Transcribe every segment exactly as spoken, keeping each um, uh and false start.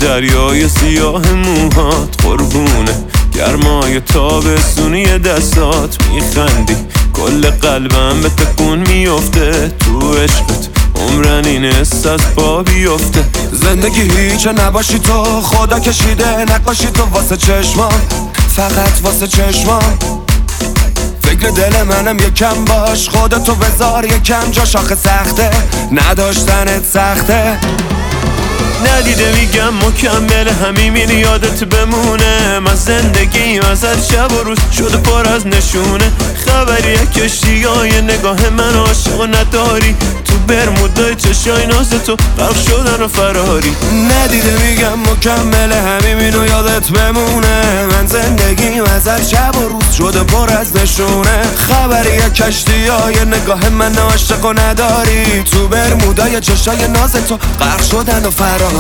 دریای سیاه موهات قربونه گرمای تابستونی دستات میخندی کل قلبم به تکون میفته تو عشقت عمرن این حس از پا بیفته زندگی هیچه نباشی تو خدا کشیده نقاشی تو واسه چشمام فقط واسه چشمام فکر دل منم یکم باش خودتو بذار یکم جا شاخه سخته نداشتنت سخته ندیده میگم مکمل همین یادت بمونه من زندگیم ازت شب و روز شده پر از نشونه خبری کشتی های نگاه من عاشق نداری تو برمودای چشای ناز تو غرق شدن و فراری ندیده میگم مکمل همین یادت بمونه من زندگیم ازت شب و روز شده پر از نشونه خبری کشتی های نگاه من عاشق نداری تو برمودای چشای ناز تو غرق شدن و فراری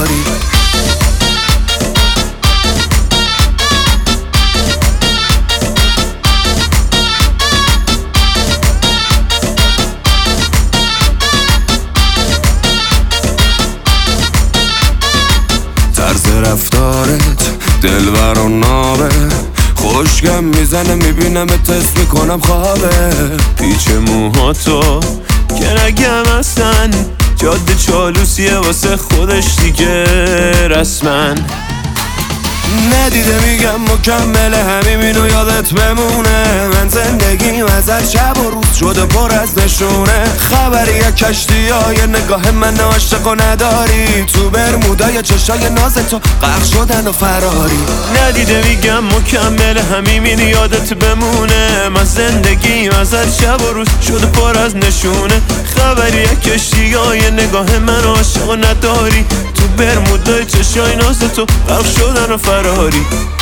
طرز رفتارت دلبر و نابه خوشگم میزنه میبینم اتست میکنم خوابه پیچ موهاتو که نگم اصلا جاده چالوسیه واسه خودش دیگه رسمن ندیده میگم مکمل همینو یادت بمونه من زندگیم ازت شب و روز شده پر از نشونه خبری کشتی های نگاه من عاشق و نداری تو برمودای چشای ناز تو غرق شدن و فراری ندیده میگم مکمل همین یادت بمونه من زندگیم ازت شب و روز شده پر از نشونه خبری کشتی های نگاه من عاشق و نداری تو برمودای چشای ناز تو غرق شدن و فراری